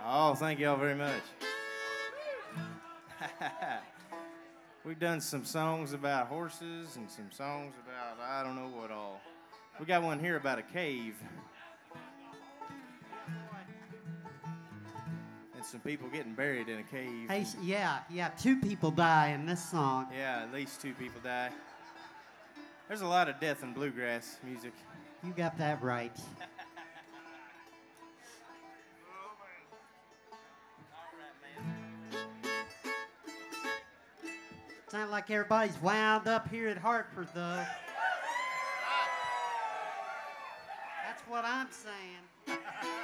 Oh, thank y'all very much. We've done some songs about horses and some songs about I don't know what all. We got one here about a cave. And some people getting buried in a cave. Hey, yeah, two people die in this song. Yeah, at least two people die. There's a lot of death in bluegrass music. You got that right. Sound like everybody's wound up here at Hartford, though. That's what I'm saying.